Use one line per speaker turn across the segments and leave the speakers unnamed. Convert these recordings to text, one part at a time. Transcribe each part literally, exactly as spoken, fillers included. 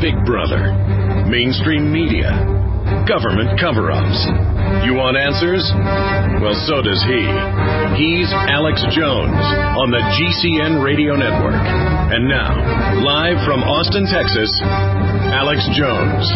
Big Brother, mainstream media, government cover-ups. You want answers? Well, so does he. He's Alex Jones on the G C N Radio Network. And now, live from Austin, Texas, Alex Jones.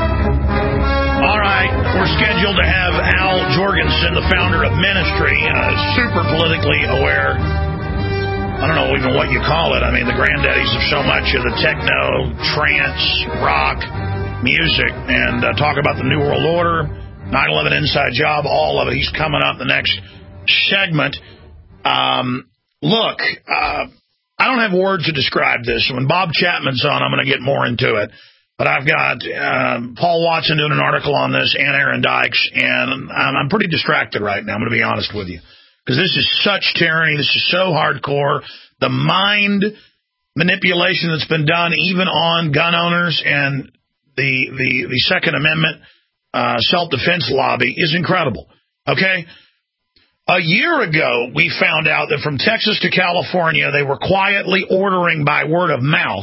All right, we're scheduled to have Al Jourgensen, the founder of Ministry, uh, super politically aware. I don't know even what you call it. I mean, the granddaddies of so much of the techno, trance, rock, music, and uh, talk about the New World Order, nine eleven Inside Job, all of it. He's coming up the next segment. Um, look, uh, I don't have words to describe this. When Bob Chapman's on, I'm going to get more into it. But I've got uh, Paul Watson doing an article on this, and Aaron Dykes, and I'm, I'm pretty distracted right now, I'm going to be honest with you. Because this is such tyranny, this is so hardcore. The mind manipulation that's been done even on gun owners and the the, the Second Amendment uh, self-defense lobby is incredible. Okay? A year ago, we found out that from Texas to California, they were quietly ordering by word of mouth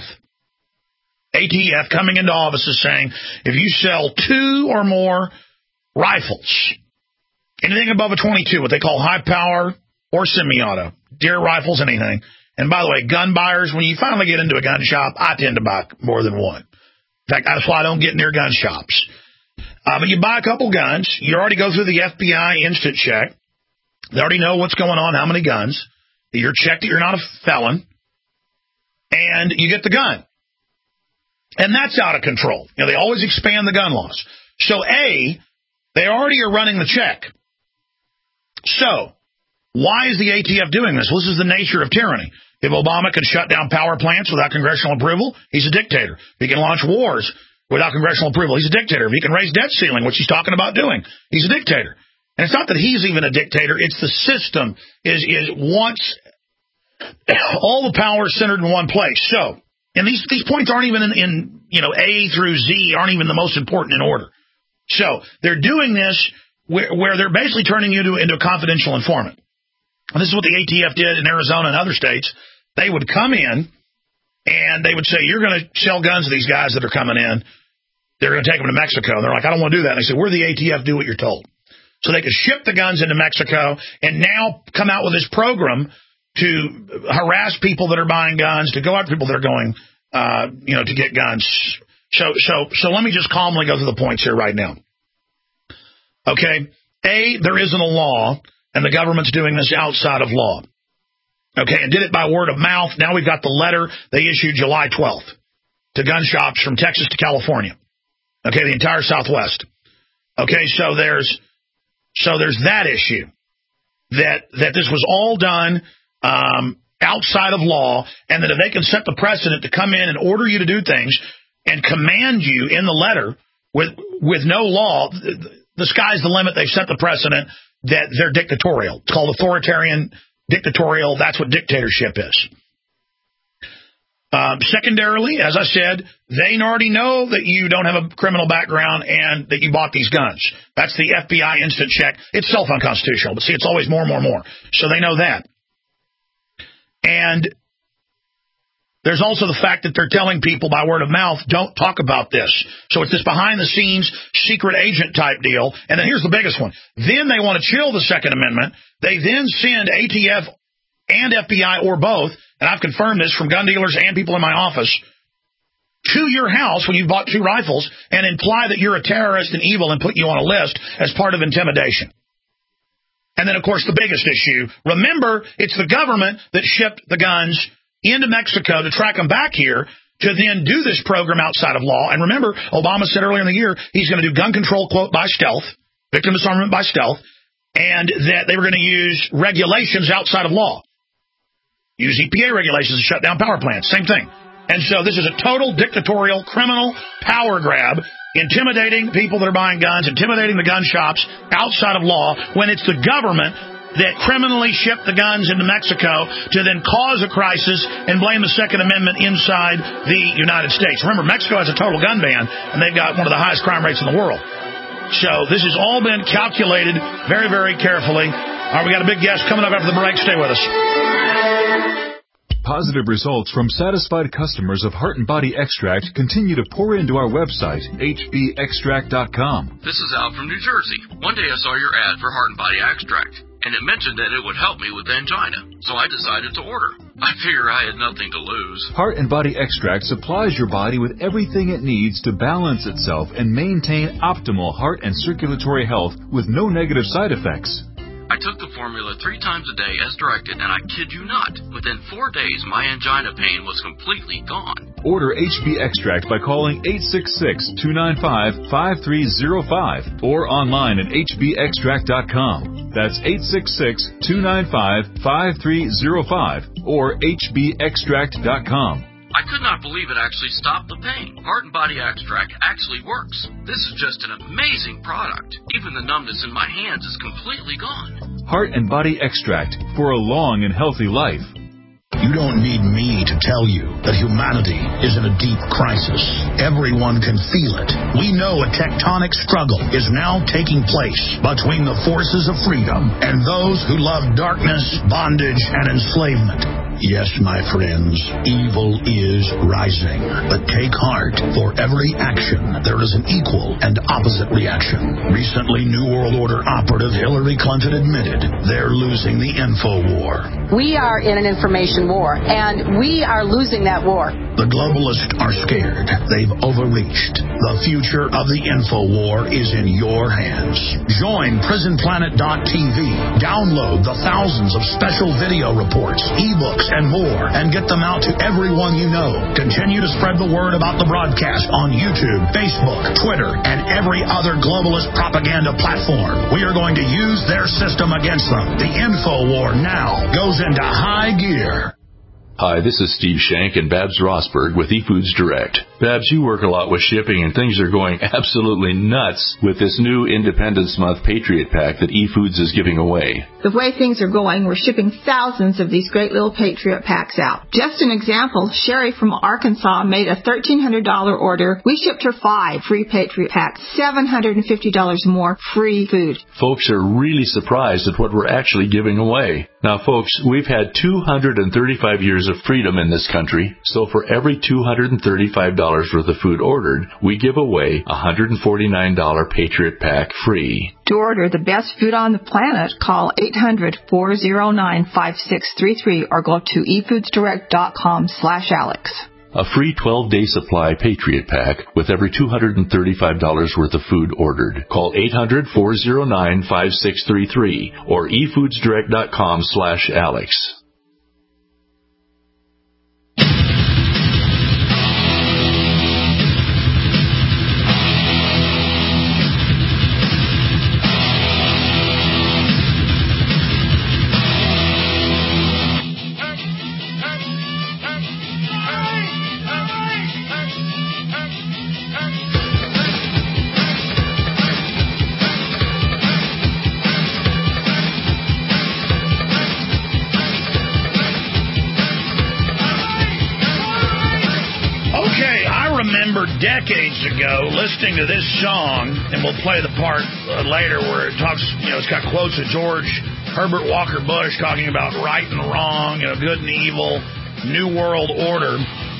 A T F coming into offices saying, if you sell two or more rifles, anything above a twenty-two, what they call high power or semi-auto, deer rifles, anything. And by the way, gun buyers, when you finally get into a gun shop, I tend to buy more than one. In fact, that's why I don't get near gun shops. Uh, but you buy a couple guns, you already go through the F B I instant check. They already know what's going on, how many guns. You're checked that you're not a felon. And you get the gun. And that's out of control. You know, they always expand the gun laws. So, A, they already are running the check. So, why is the A T F doing this? Well, this is the nature of tyranny. If Obama can shut down power plants without congressional approval, he's a dictator. If he can launch wars without congressional approval, he's a dictator. If he can raise debt ceiling, which he's talking about doing, he's a dictator. And it's not that he's even a dictator. It's the system is, is once all the power is centered in one place. So, and these, these points aren't even in, in, you know, A through Z aren't even the most important in order. So they're doing this where, where they're basically turning you to, into a confidential informant. And this is what the A T F did in Arizona and other states. They would come in and they would say, you're going to sell guns to these guys that are coming in. They're going to take them to Mexico. And they're like, I don't want to do that. And they said, we're the A T F, do what you're told. So they could ship the guns into Mexico and now come out with this program to harass people that are buying guns, to go after people that are going, uh, you know, to get guns. So, so, so let me just calmly go through the points here right now. Okay. A, there isn't a law, and the government's doing this outside of law. Okay. And did it by word of mouth. Now we've got the letter they issued July twelfth to gun shops from Texas to California. Okay. The entire Southwest. Okay. So there's, so there's that issue that, that this was all done, um, outside of law, and that if they can set the precedent to come in and order you to do things and command you in the letter with with no law, the sky's the limit. They've set the precedent that they're dictatorial. It's called authoritarian, dictatorial. That's what dictatorship is. Um, secondarily, as I said, they already know that you don't have a criminal background and that you bought these guns. That's the F B I instant check. It's self-unconstitutional, but see, it's always more and more and more. So they know that. And there's also the fact that they're telling people by word of mouth, don't talk about this. So it's this behind-the-scenes secret agent type deal. And then here's the biggest one. Then they want to chill the Second Amendment. They then send A T F and F B I or both, and I've confirmed this from gun dealers and people in my office, to your house when you bought two rifles and imply that you're a terrorist and evil and put you on a list as part of intimidation. And then, of course, the biggest issue, remember, it's the government that shipped the guns into Mexico to track them back here to then do this program outside of law. And remember, Obama said earlier in the year he's going to do gun control, quote, by stealth, victim disarmament by stealth, and that they were going to use regulations outside of law. Use E P A regulations to shut down power plants. Same thing. And so this is a total dictatorial, criminal power grab, intimidating people that are buying guns, intimidating the gun shops outside of law when it's the government that criminally shipped the guns into Mexico to then cause a crisis and blame the Second Amendment inside the United States. Remember, Mexico has a total gun ban, and they've got one of the highest crime rates in the world. So this has all been calculated very, very carefully. All right, we got a big guest coming up after the break. Stay with us.
Positive results from satisfied customers of Heart and Body Extract continue to pour into our website, H B extract dot com.
This is Al from New Jersey. One day I saw your ad for Heart and Body Extract, and it mentioned that it would help me with angina, so I decided to order. I figure I had nothing to lose.
Heart and Body Extract supplies your body with everything it needs to balance itself and maintain optimal heart and circulatory health with no negative side effects.
I took the formula three times a day as directed, and I kid you not, within four days my angina pain was completely gone.
Order H B Extract by calling eight six six, two nine five, five three zero five or online at H B extract dot com. That's eight six six, two nine five, five three zero five or H B extract dot com.
I could not believe it actually stopped the pain. Heart and Body Extract actually works. This is just an amazing product. Even the numbness in my hands is completely gone.
Heart and Body Extract for a long and healthy life.
You don't need me to tell you that humanity is in a deep crisis. Everyone can feel it. We know a tectonic struggle is now taking place between the forces of freedom and those who love darkness, bondage, and enslavement. Yes, my friends, evil is rising. But take heart. For every action, there is an equal and opposite reaction. Recently, New World Order operative Hillary Clinton admitted they're losing the info war.
We are in an information war, and we are losing that war.
The globalists are scared. They've overreached. The future of the info war is in your hands. Join prison planet dot T V. Download the thousands of special video reports, ebooks, and more, and get them out to everyone you know. Continue to spread the word about the broadcast on YouTube, Facebook, Twitter, and every other globalist propaganda platform. We are going to use their system against them. The info war now goes into high gear.
Hi, this is Steve Shank and Babs Rosberg with eFoods Direct. Babs, you work a lot with shipping, and things are going absolutely nuts with this new Independence Month Patriot Pack that eFoods is giving away.
The way things are going, we're shipping thousands of these great little Patriot Packs out. Just an example, Sherry from Arkansas made a thirteen hundred dollars order. We shipped her five free Patriot Packs, seven hundred fifty dollars more free food.
Folks are really surprised at what we're actually giving away. Now, folks, we've had two hundred thirty-five years of freedom in this country, so for every two hundred thirty-five dollars worth of food ordered, we give away a one hundred forty-nine dollars Patriot Pack free.
To order the best food on the planet, call eight hundred, four oh nine, five six three three or go to e foods direct dot com slash Alex.
A free twelve-day supply Patriot Pack with every two hundred thirty-five dollars worth of food ordered. Call eight hundred, four oh nine, five six three three or e foods direct dot com slash Alex.
Decades ago, listening to this song, and we'll play the part uh, later where it talks, you know, it's got quotes of George Herbert Walker Bush talking about right and wrong, you know, good and evil, New World Order.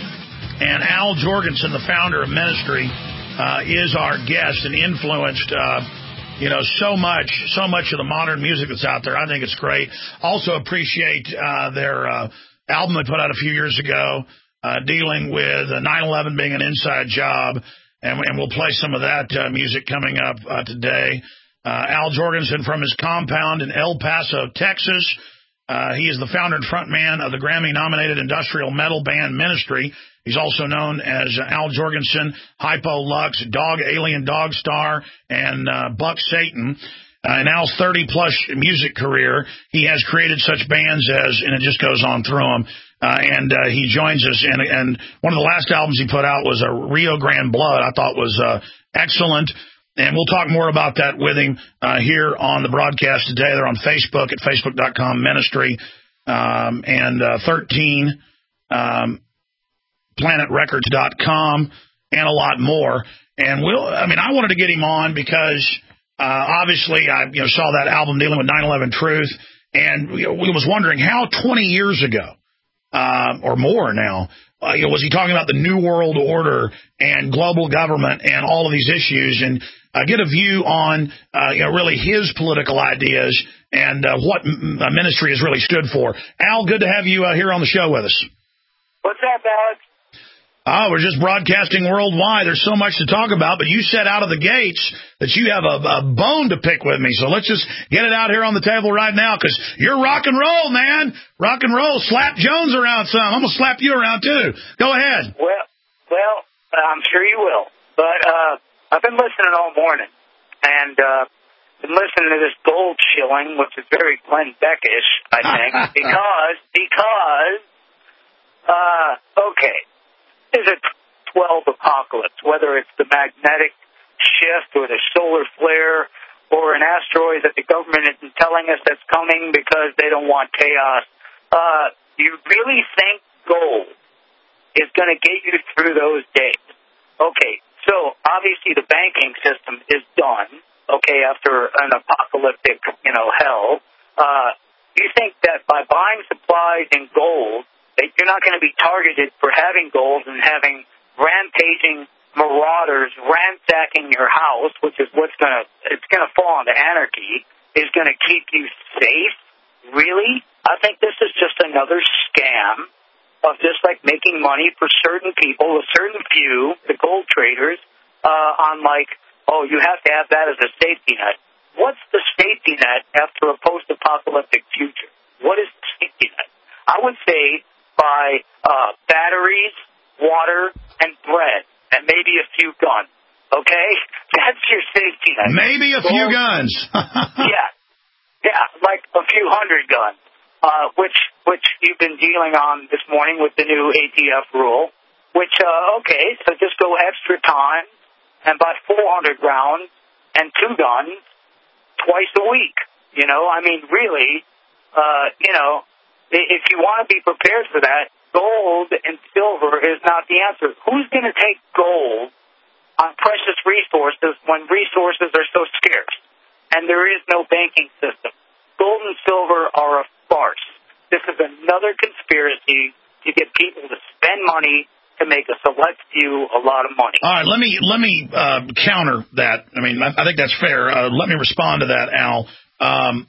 And Al Jourgensen, the founder of Ministry, uh, is our guest and influenced, uh, you know, so much, so much of the modern music that's out there. I think it's great. Also appreciate uh, their uh, album they put out a few years ago. Uh, dealing with uh, nine eleven being an inside job, and, and we'll play some of that uh, music coming up uh, today. Uh, Al Jourgensen from his compound in El Paso, Texas. Uh, he is the founder and frontman of the Grammy-nominated industrial metal band Ministry. He's also known as uh, Al Jourgensen, Hypo Lux, Dog Alien Dog Star, and uh, Buck Satan. Uh, in Al's thirty-plus music career, he has created such bands as, and it just goes on through them, uh, and uh, he joins us, and, and one of the last albums he put out was a Rio Grande Blood, I thought was uh, excellent, and we'll talk more about that with him uh, here on the broadcast today. They're on Facebook at facebook dot com Ministry, um, and uh, thirteen um, planet records dot com, and a lot more. And we'll, I mean, I wanted to get him on because... Uh, obviously, I you know saw that album dealing with nine eleven Truth, and we, we was wondering how twenty years ago uh, or more now. Uh, you know, was he talking about the New World Order and global government and all of these issues, and uh, get a view on uh, you know, really his political ideas and uh, what m- ministry has really stood for. Al, good to have you uh, here on the show with us.
What's up, Alex?
Oh, we're just broadcasting worldwide. There's so much to talk about, but you said out of the gates that you have a, a bone to pick with me. So let's just get it out here on the table right now, because you're rock and roll, man. Rock and roll. Slap Jones around some. I'm going to slap you around, too. Go ahead.
Well, well, I'm sure you will. But uh, I've been listening all morning, and uh, been listening to this gold shilling, which is very Glenn Beckish, I think, because, because, uh, okay. Is a twelve apocalypse, whether it's the magnetic shift or the solar flare or an asteroid that the government isn't telling us that's coming because they don't want chaos. Uh, you really think gold is going to get you through those days? Okay, so obviously the banking system is done, okay, after an apocalyptic, you know, hell. Uh, you think that by buying supplies in gold, you're not going to be targeted for having gold and having rampaging marauders ransacking your house, which is what's going to, it's going to fall into anarchy, is going to keep you safe? Really? I think this is just another scam of just like making money for certain people, a certain few, the gold traders, uh, on like, oh, you have to have that as a safety net. What's the safety net after a post-apocalyptic future? What is the safety net? I would say by uh, batteries, water, and bread, and maybe a few guns, okay? That's your safety net.
Maybe a Gold, few guns.
yeah, yeah, like a few hundred guns, uh, which which you've been dealing on this morning with the new A T F rule, which, uh, okay, so just go extra time and buy four hundred rounds and two guns twice a week, you know? I mean, really, uh, you know, if you want to be prepared for that, gold and silver is not the answer. Who's going to take gold on precious resources when resources are so scarce and there is no banking system? Gold and silver are a farce. This is another conspiracy to get people to spend money to make a select few a lot of money.
All right, let me let me uh, counter that. I mean, I, I think that's fair. Uh, let me respond to that, Al. Um,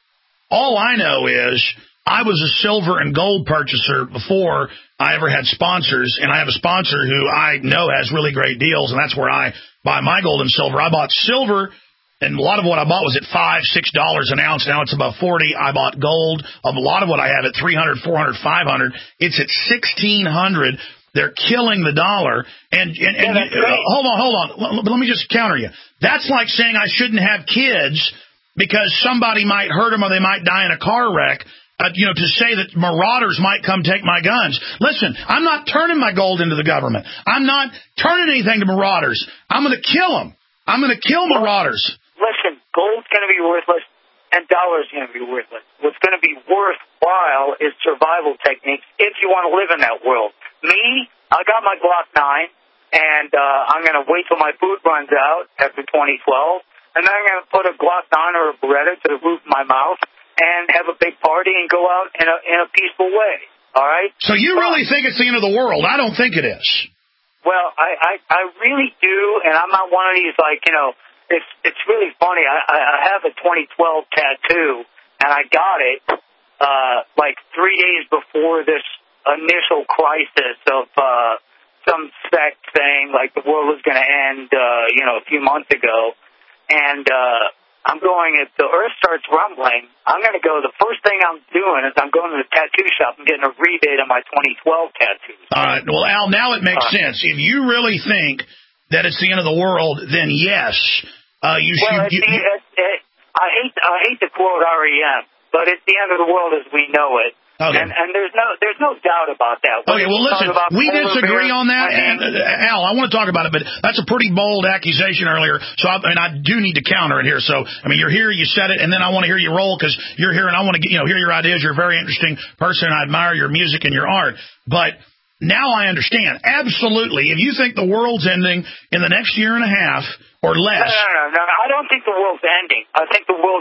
all I know is I was a silver and gold purchaser before I ever had sponsors, and I have a sponsor who I know has really great deals, and that's where I buy my gold and silver. I bought silver, and a lot of what I bought was at five, six dollars an ounce. Now it's about forty. I bought gold. A lot of what I have at three hundred, four hundred, five hundred. It's at sixteen hundred. They're killing the dollar. And, and, and
yeah,
you, uh, hold on, hold on. Let, let me just counter you. That's like saying I shouldn't have kids because somebody might hurt them or they might die in a car wreck. Uh, you know, to say that marauders might come take my guns. Listen, I'm not turning my gold into the government. I'm not turning anything to marauders. I'm going to kill them. I'm going to kill marauders.
Listen, gold's going to be worthless and dollars going to be worthless. What's going to be worthwhile is survival techniques if you want to live in that world. Me, I got my Glock nine, and uh, I'm going to wait till my food runs out after twenty twelve, and then I'm going to put a Glock nine or a Beretta to the roof of my mouth and have a big party and go out in a in a peaceful way, all right?
So you really think it's the end of the world? I don't think it is.
Well, I, I, I really do, and I'm not one of these, like, you know, it's it's really funny. I, I have a twenty twelve tattoo, and I got it, uh, like, three days before this initial crisis of uh, some sect saying, like, the world was going to end, uh, you know, a few months ago, and uh, I'm going, if the earth starts rumbling, I'm going to go, the first thing I'm doing is I'm going to the tattoo shop and getting a rebate on my twenty twelve tattoos.
All right. Well, Al, now it makes uh, sense. If you really think that it's the end of the world, then yes, uh, you
well,
should... You,
you, it, it, I hate I hate to quote R E M, but it's the end of the world as we know it.
Okay.
And, and there's no there's no doubt about that.
When okay, well, listen, we disagree on that. And, uh, Al, I want to talk about it, but that's a pretty bold accusation earlier. So, I, I mean, I do need to counter it here. So, I mean, you're here, you said it, and then I want to hear you roll because you're here, and I want to get, you know, hear your ideas. You're a very interesting person. I admire your music and your art. But now I understand. Absolutely. If you think the world's ending in the next year and a half or less.
No, no, no, no. I don't think the world's ending. I think the world is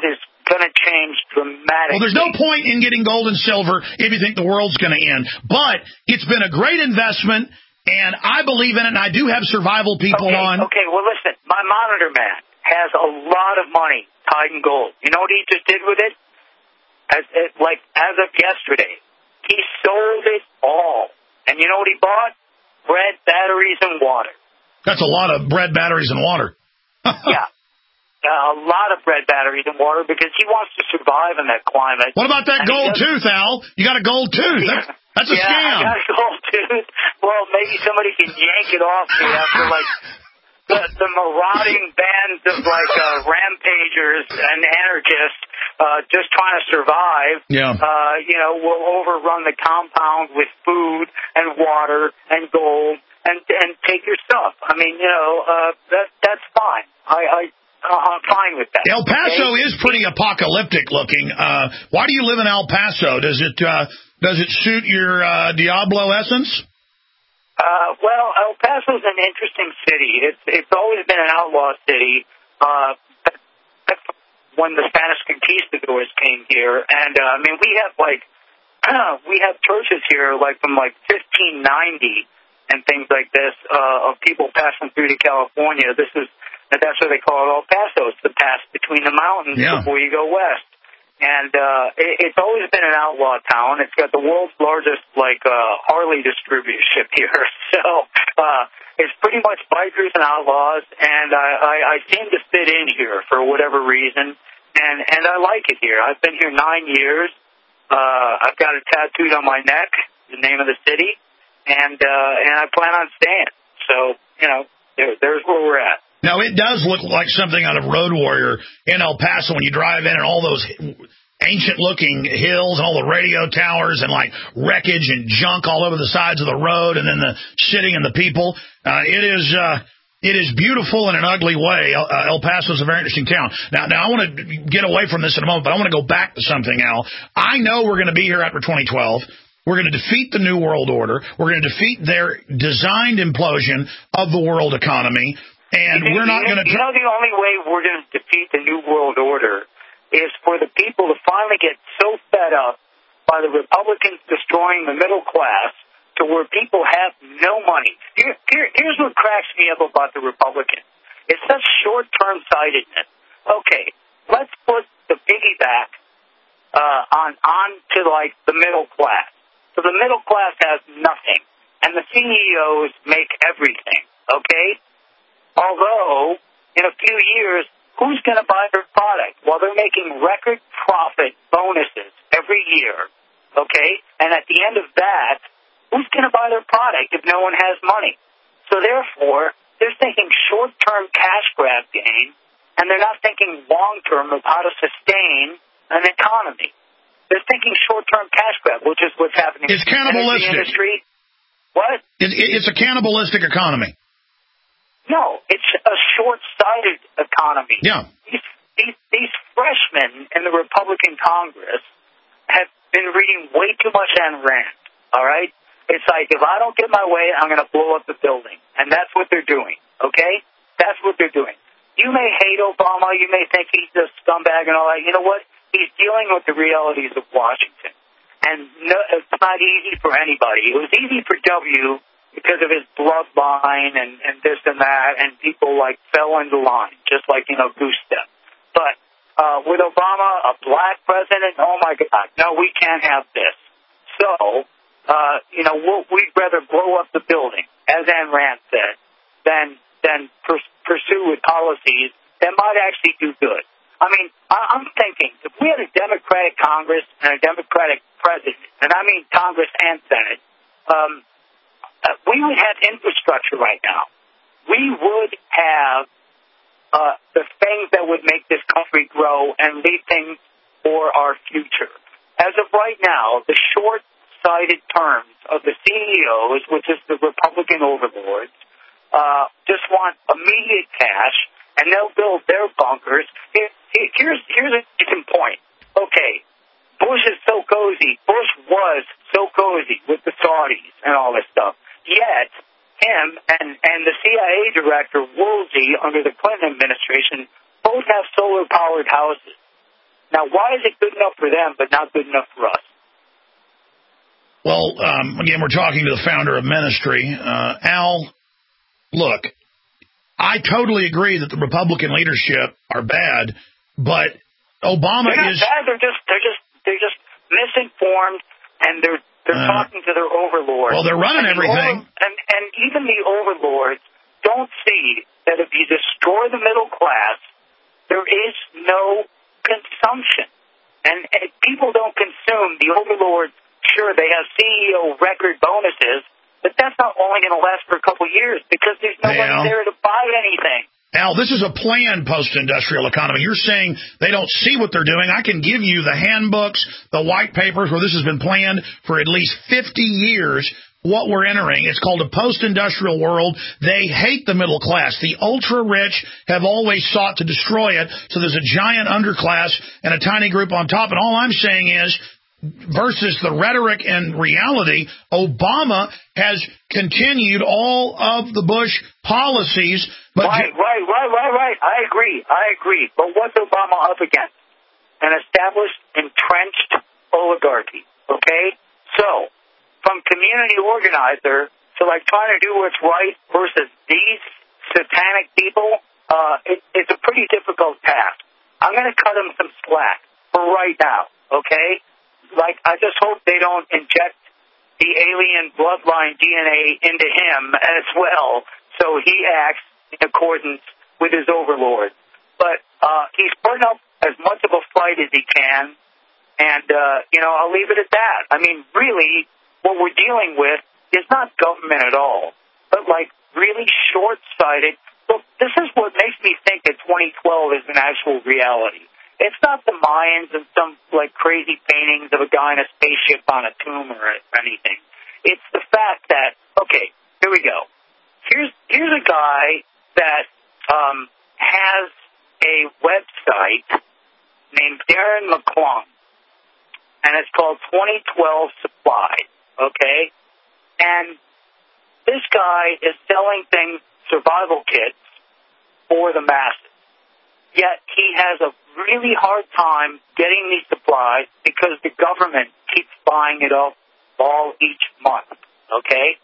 going to change dramatically.
Well, there's no point in getting gold and silver if you think the world's going to end. But it's been a great investment, and I believe in it, and I do have survival people
okay,
on.
Okay, well, listen, my monitor man has a lot of money tied in gold. You know what he just did with it? As, as, like, as of yesterday, he sold it all. And you know what he bought? Bread, batteries, and water.
That's a lot of bread, batteries, and water.
Yeah. Uh, a lot of bread, batteries, and water because he wants to survive in that climate.
What about that and gold tooth, Al? You got a gold tooth. That's, that's a
yeah,
scam.
I got a gold tooth. Well, maybe somebody can yank it off me after, like, the, the marauding bands of, like, uh, rampagers and anarchists uh, just trying to survive.
Yeah.
Uh, you know, will overrun the compound with food and water and gold and and take your stuff. I mean, you know, uh, that that's fine. I... I I'm fine with that.
El Paso
okay?
is pretty apocalyptic looking. Uh, why do you live in El Paso? Does it uh, does it suit your uh, Diablo essence?
Uh, well, El Paso is an interesting city. It's it's always been an outlaw city. Uh, that's when the Spanish conquistadors came here, and uh, I mean we have like uh, we have churches here like from like fifteen ninety and things like this uh, of people passing through to California. This is And that's what they call it El Paso. It's the pass between the mountains
yeah.
before you go west. And uh, it, it's always been an outlaw town. It's got the world's largest, like, uh, Harley distributorship here. So uh, it's pretty much bikers and outlaws. And I, I, I seem to fit in here for whatever reason. And, and I like it here. I've been here nine years. Uh, I've got it tattooed on my neck, the name of the city. And, uh, and I plan on staying. So, you know, there, there's where we're at.
Now, it does look like something out of Road Warrior in El Paso when you drive in and all those ancient-looking hills and all the radio towers and, like, wreckage and junk all over the sides of the road and then the sitting and the people. Uh, it is uh, it is beautiful in an ugly way. El, uh, El Paso is a very interesting town. Now, now I want to get away from this in a moment, but I want to go back to something, Al. I know we're going to be here after twenty twelve. We're going to defeat the New World Order. We're going to defeat their designed implosion of the world economy. And
you
we're not going to...
You know, the only way we're going to defeat the New World Order is for the people to finally get so fed up by the Republicans destroying the middle class to where people have no money. Here, here, here's what cracks me up about the Republicans. It's such short-term sightedness. Okay, let's put the piggyback uh, on, on to, like, the middle class. So the middle class has nothing, and the C E Os make everything, okay? Although, in a few years, who's going to buy their product? Well, they're making record profit bonuses every year, okay? And at the end of that, who's going to buy their product if no one has money? So therefore, they're thinking short-term cash grab gain, and they're not thinking long-term of how to sustain an economy. They're thinking short-term cash grab, which is what's happening
it's
in the energy industry. What?
It, it's a cannibalistic economy.
No, it's a short-sighted economy.
Yeah.
These, these, these freshmen in the Republican Congress have been reading way too much Ayn Rand, all right? It's like, if I don't get my way, I'm going to blow up the building. And that's what they're doing, okay? That's what they're doing. You may hate Obama. You may think he's a scumbag and all that. You know what? He's dealing with the realities of Washington. And no, it's not easy for anybody. It was easy for W because of his bloodline and, and this and that, and people, like, fell into line, just like, you know, goose step. But uh, with Obama, a black president, oh, my God, no, we can't have this. So, uh, you know, we'll, we'd rather blow up the building, as Ayn Rand said, than, than pers- pursue with policies that might actually do good. I mean, I, I'm thinking, if we had a Democratic Congress and a Democratic president, and I mean Congress and Senate, um, Uh, we would have infrastructure right now. We would have uh, the things that would make this country grow and lead things for our future. As of right now, the short-sighted terms of the C E Os, which is the Republican overlords, uh, just want immediate cash, and they'll build their bunkers. Here, here's, here's a decent point. Okay, Bush is so cozy. Bush was so cozy with the Saudis and all this stuff. Yet, him and, and the C I A director, Woolsey, under the Clinton administration, both have solar-powered houses. Now, why is it good enough for them but not good enough for us?
Well, um, again, we're talking to the founder of Ministry. Uh, Al, look, I totally agree that the Republican leadership are bad, but Obama
they're not
is
bad. They're just they're just they're just misinformed, and they're they're
uh,
talking to their overlords.
Well, they're running
and
everything,
over, and and even the overlords don't see that if you destroy the middle class, there is no consumption, and, and people don't consume. The overlords, sure, they have C E O record bonuses, but that's not only going to last for a couple of years because there's nobody
Al,
there to buy anything.
Al, this is a planned post-industrial economy. You're saying they don't see what they're doing. I can give you the handbooks, the white papers where this has been planned for at least fifty years, what we're entering. It's called a post-industrial world. They hate the middle class. The ultra-rich have always sought to destroy it, so there's a giant underclass and a tiny group on top. And all I'm saying is, versus the rhetoric and reality, Obama has continued all of the Bush policies. But
right, right, right, right, right. I agree. I agree. But what's Obama up against? An established, entrenched oligarchy. Okay? So, from community organizer to like trying to do what's right versus these satanic people, uh, it, it's a pretty difficult task. I'm going to cut him some slack for right now. Okay? Like, I just hope they don't inject the alien bloodline D N A into him as well, so he acts in accordance with his overlord. But uh, he's putting up as much of a fight as he can, and, uh, you know, I'll leave it at that. I mean, really, what we're dealing with is not government at all, but, like, really short-sighted. Look, this is what makes me think that twenty twelve is an actual reality. It's not the Mayans and some, like, crazy paintings of a guy in a spaceship on a tomb or anything. It's the fact that, okay, here we go. Here's here's a guy that um, has a website named Darren McClung, and it's called twenty twelve Supply, okay? And this guy is selling things, survival kits, for the masses. Yet he has a really hard time getting these supplies because the government keeps buying it up all each month, okay?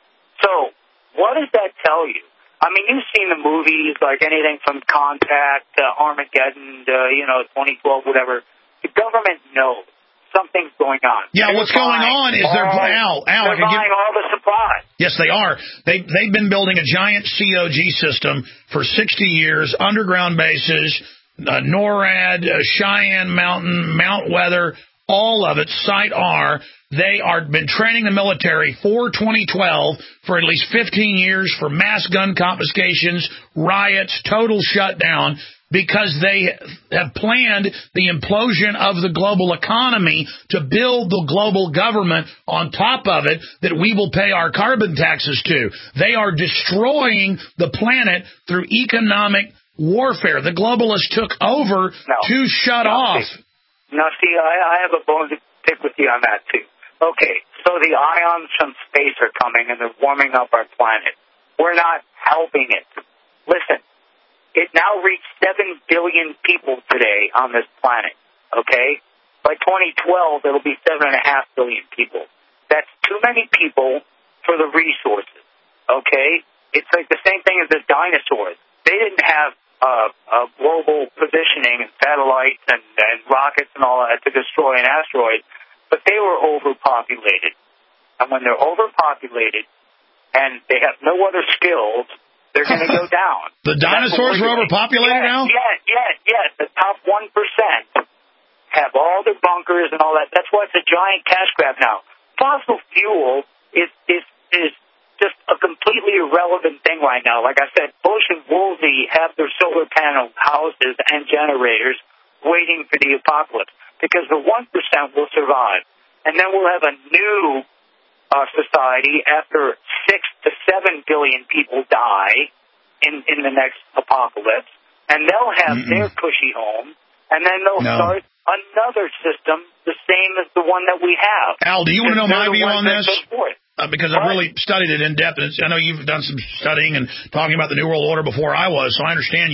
So what does that tell you? I mean, you've seen the movies, like anything from Contact to Armageddon to, you know, twenty twelve, whatever. The government knows something's going on.
Yeah, what's going on is they're
all,
Al, Al,
they're buying give, all the supplies.
Yes, they are. They they've been building a giant C O G system for sixty years, underground bases, uh, NORAD, uh, Cheyenne Mountain, Mount Weather, all of it, Site R. They are been training the military for twenty twelve for at least fifteen years for mass gun confiscations, riots, total shutdown, because they have planned the implosion of the global economy to build the global government on top of it that we will pay our carbon taxes to. They are destroying the planet through economic warfare. The globalists took over
no.
to shut
no,
off.
See, now, see, I, I have a bone to pick with you on that, too. Okay, so the ions from space are coming, and they're warming up our planet. We're not helping it. Listen, it now reached seven billion people today on this planet, okay? By twenty twelve, it'll be seven point five billion people. That's too many people for the resources, okay? It's like the same thing as the dinosaurs. They didn't have uh, uh, global positioning and satellites and, and rockets and all that to destroy an asteroid, but they were overpopulated. And when they're overpopulated and they have no other skills, they're going to go down.
The dinosaurs were overpopulated
yes,
now?
Yes, yes, yes. The top one percent have all their bunkers and all that. That's why it's a giant cash grab now. Fossil fuel is is is just a completely irrelevant thing right now. Like I said, Bush and Woolsey have their solar panel houses and generators waiting for the apocalypse because the one percent will survive. And then we'll have a new uh, society after six to seven billion people die in, in the next apocalypse. And they'll have Mm-mm. their cushy home. And then they'll no. start another system the same as the one that we have.
Al, do you want to know my view on this? Uh, because I've
what?
really studied it in depth. And it's, I know you've done some studying and talking about the New World Order before I was, so I understand you've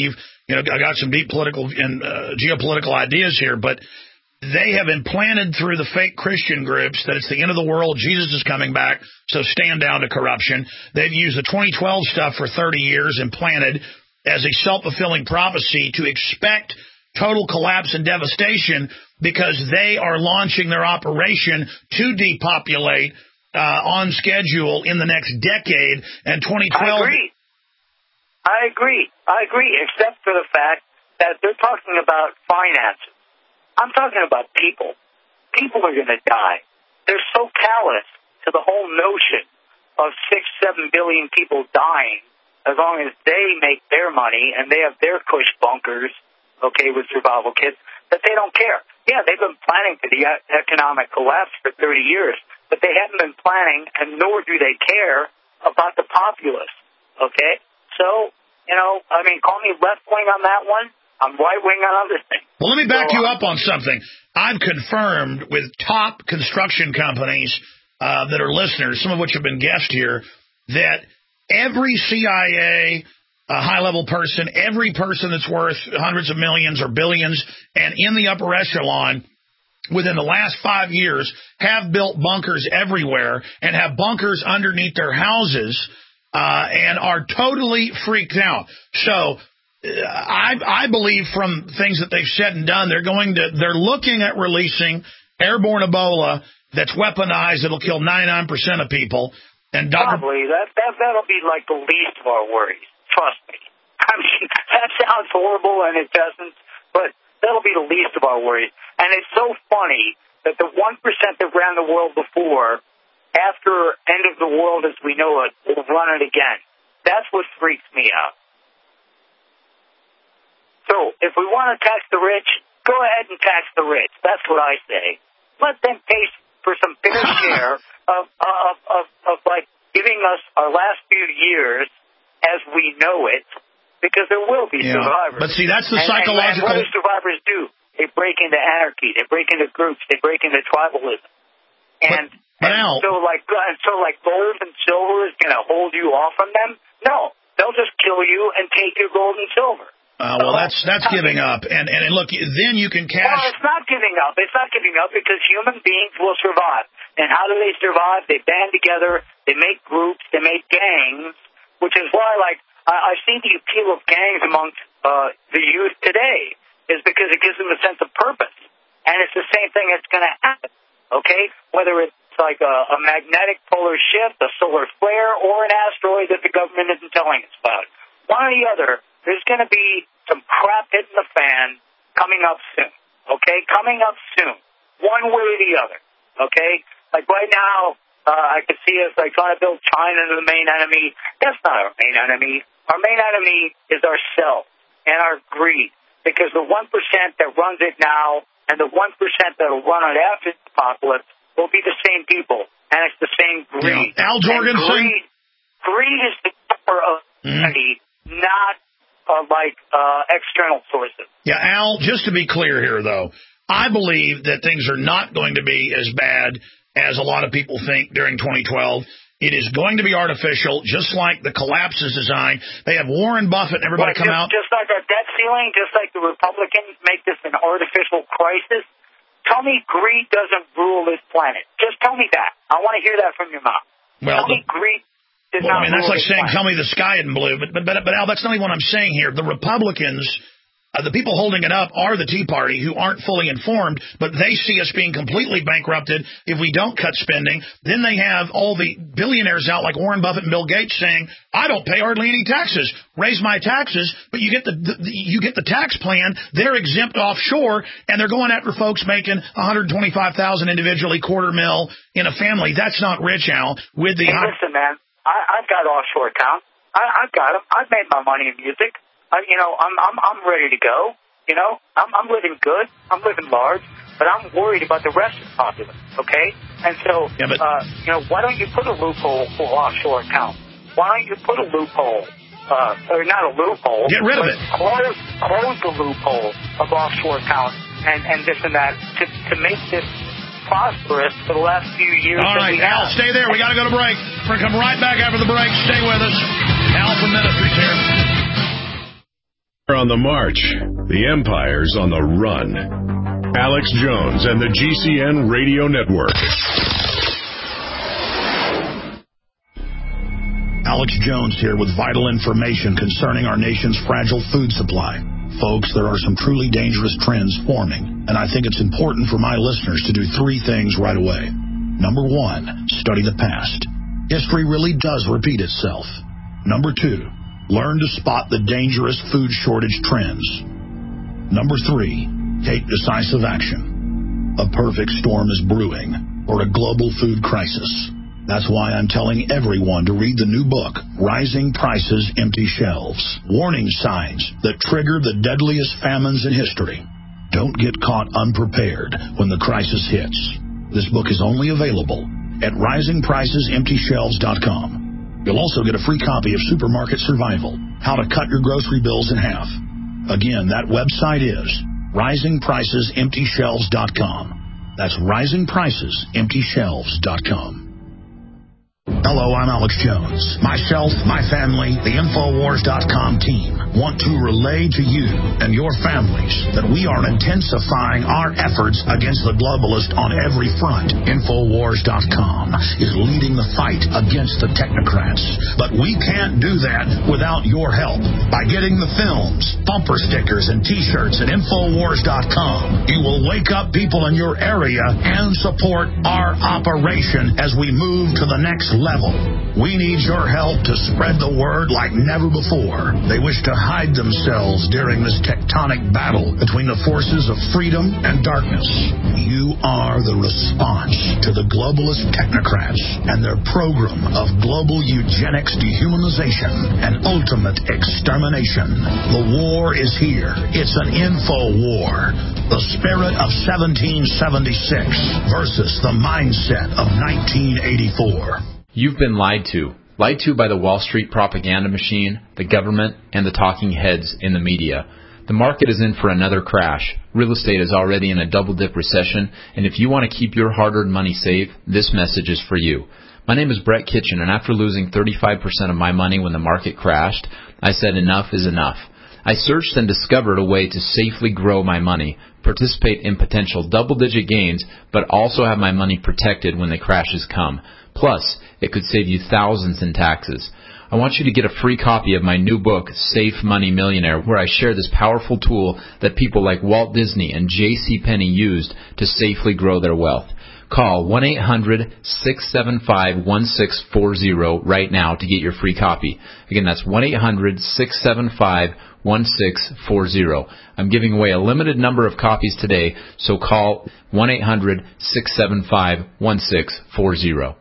you know, I got some deep political and uh, geopolitical ideas here, but they have implanted through the fake Christian groups that it's the end of the world, Jesus is coming back, so stand down to corruption. They've used the twenty twelve stuff for thirty years, implanted as a self-fulfilling prophecy to expect total collapse and devastation because they are launching their operation to depopulate uh, on schedule in the next decade. And twenty twelve.
I agree. I agree. I agree, except for the fact that they're talking about finances. I'm talking about people. People are going to die. They're so callous to the whole notion of six, seven billion people dying as long as they make their money and they have their cush bunkers, okay, with survival kits, that they don't care. Yeah, they've been planning for the economic collapse for thirty years, but they haven't been planning, and nor do they care about the populace, okay? So, you know, I mean, call me left-wing on that one. I'm right-wing on other things.
Well, let me back
so,
you up on something. I've confirmed with top construction companies uh, that are listeners, some of which have been guests here, that every C I A a high-level person, every person that's worth hundreds of millions or billions and in the upper echelon within the last five years have built bunkers everywhere and have bunkers underneath their houses uh, and are totally freaked out. So I, I believe from things that they've said and done, they're going to they're looking at releasing airborne Ebola that's weaponized. It'll kill ninety-nine percent of people. And Doctor
Probably. That, that, that'll be like the least of our worries. Trust me. I mean, that sounds horrible, and it doesn't, but that'll be the least of our worries. And it's so funny that the one percent that ran the world before, after end of the world as we know it, will run it again. That's what freaks me out. So if we want to tax the rich, go ahead and tax the rich. That's what I say. Let them pay for some fair share of, of, of, of, like, giving us our last few years as we know it, because there will be
yeah.
survivors.
But see, that's the
and,
psychological...
And what do survivors do? They break into anarchy. They break into groups. They break into tribalism. And,
but, but
and
Al,
so, like, and so, like, gold and silver is going to hold you off from them? No. They'll just kill you and take your gold and silver.
Uh, well, that's that's giving up, and and look, then you can cash.
Well, it's not giving up. It's not giving up because human beings will survive. And how do they survive? They band together. They make groups. They make gangs, which is why, like, I, I see the appeal of gangs amongst uh, the youth today is because it gives them a sense of purpose, and it's the same thing that's going to happen. Okay, whether it's like a, a magnetic polar shift, a solar flare, or an asteroid that the government isn't telling us about, one or the other. There's going to be some crap hitting the fan coming up soon, okay? Coming up soon, one way or the other, okay? Like right now, uh, I could see us like trying to build China into the main enemy. That's not our main enemy. Our main enemy is ourselves and our greed, because the one percent that runs it now and the one percent that will run it after the apocalypse will be the same people, and it's the same greed.
Yeah. Al Jorgensen?
Greed, greed is the power of humanity, mm. not Uh, like uh, external sources.
Yeah, Al, just to be clear here, though, I believe that things are not going to be as bad as a lot of people think during twenty twelve. It is going to be artificial, just like the collapse is designed. They have Warren Buffett and everybody
well,
come
just,
out.
Just like our debt ceiling, just like the Republicans make this an artificial crisis. Tell me greed doesn't rule this planet. Just tell me that. I want to hear that from your mouth.
Well,
tell me greed.
Well, I mean, that's like saying, tell me the sky isn't blue. But, but, but, but Al, that's not even what I'm saying here. The Republicans, uh, the people holding it up are the Tea Party, who aren't fully informed, but they see us being completely bankrupted if we don't cut spending. Then they have all the billionaires out like Warren Buffett and Bill Gates saying, I don't pay hardly any taxes. Raise my taxes, but you get the, the you get the tax plan. They're exempt offshore, and they're going after folks making one hundred twenty-five thousand dollars individually, quarter mil in a family. That's not rich, Al. With the
hey, listen, man. I, I've got offshore accounts. I, I've got them. I've made my money in music. I, you know, I'm I'm I'm ready to go. You know, I'm I'm living good. I'm living large, but I'm worried about the rest of the populace. Okay, and so
yeah, but,
uh, you know, why don't you put a loophole for offshore accounts? Why don't you put a loophole, uh, or not a loophole?
Get rid of it.
Close close the loophole of offshore accounts and and this and that to to make this prosperous for the last few years.
All right, Al, stay there. We got to go to break. We're going to come right back after the break. Stay with us. Al from Ministries here.
On the march, the empire's on the run. Alex Jones and the G C N Radio Network.
Alex Jones here with vital information concerning our nation's fragile food supply. Folks, there are some truly dangerous trends forming, and I think it's important for my listeners to do three things right away. Number one, study the past. History really does repeat itself. Number two, learn to spot the dangerous food shortage trends. Number three, take decisive action. A perfect storm is brewing, or a global food crisis. That's why I'm telling everyone to read the new book, Rising Prices, Empty Shelves. Warning signs that trigger the deadliest famines in history. Don't get caught unprepared when the crisis hits. This book is only available at rising prices empty shelves dot com. You'll also get a free copy of Supermarket Survival, How to Cut Your Grocery Bills in Half. Again, that website is rising prices empty shelves dot com. That's rising prices empty shelves dot com. Hello, I'm Alex Jones. Myself, my family, the Infowars dot com team want to relay to you and your families that we are intensifying our efforts against the globalists on every front. Infowars dot com is leading the fight against the technocrats. But we can't do that without your help. By getting the films, bumper stickers, and T-shirts at Infowars dot com, you will wake up people in your area and support our operation as we move to the next level. We need your help to spread the word like never before. They wish to hide themselves during this tectonic battle between the forces of freedom and darkness. You are the response to the globalist technocrats and their program of global eugenics, dehumanization, and ultimate extermination. The war is here. It's an info war. The spirit of seventeen seventy-six versus the mindset of nineteen eighty-four.
You've been lied to. Lied to by the Wall Street propaganda machine, the government, and the talking heads in the media. The market is in for another crash. Real estate is already in a double-dip recession, and if you want to keep your hard-earned money safe, this message is for you. My name is Brett Kitchen, and after losing thirty-five percent of my money when the market crashed, I said enough is enough. I searched and discovered a way to safely grow my money, participate in potential double-digit gains, but also have my money protected when the crashes come. Plus, it could save you thousands in taxes. I want you to get a free copy of my new book, Safe Money Millionaire, where I share this powerful tool that people like Walt Disney and J C Penney used to safely grow their wealth. Call one eight hundred six seven five one six four zero right now to get your free copy. Again, that's one eight hundred six seven five one six four zero. I'm giving away a limited number of copies today, so call one eight hundred six seven five one six four zero.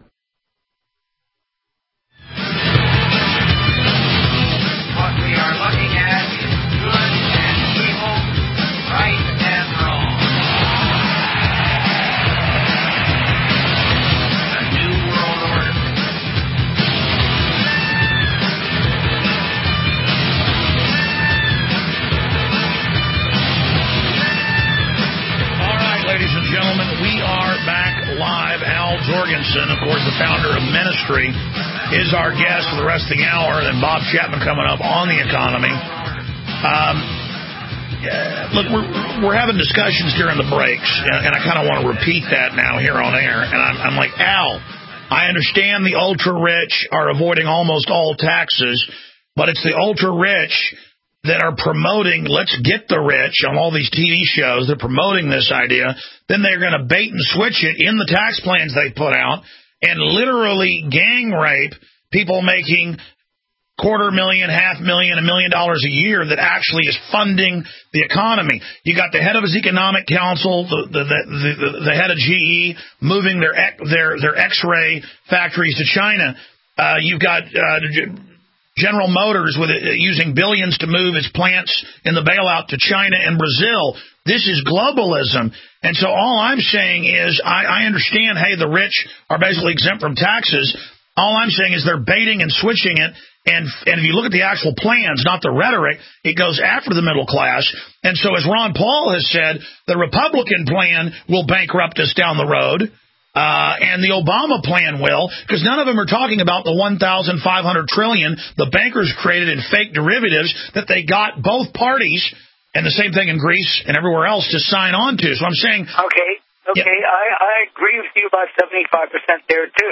Jorgensen, of course, the founder of Ministry, is our guest for the rest of the hour. Then Bob Chapman coming up on the economy. Um, yeah, look, we're, we're having discussions during the breaks, and, and I kind of want to repeat that now here on air. And I'm, I'm like, Al, I understand the ultra-rich are avoiding almost all taxes, but it's the ultra-rich that are promoting let's get the rich on all these T V shows. They're promoting this idea. Then they're going to bait and switch it in the tax plans they put out and literally gang rape people making quarter million, half million, a million dollars a year that actually is funding the economy. You got the head of his economic council, the the the, the, the head of G E moving their their their X-ray factories to China. Uh, you've got uh, General Motors with it, using billions to move its plants in the bailout to China and Brazil. This is globalism. And so all I'm saying is I, I understand, hey, the rich are basically exempt from taxes. All I'm saying is they're baiting and switching it. And, and if you look at the actual plans, not the rhetoric, it goes after the middle class. And so as Ron Paul has said, the Republican plan will bankrupt us down the road. Uh, and the Obama plan will, because none of them are talking about the one thousand five hundred trillion dollars the bankers created in fake derivatives that they got both parties, and the same thing in Greece and everywhere else, to sign on to. So I'm saying...
Okay, okay,
yeah.
I, I agree with you about seventy-five percent there, too.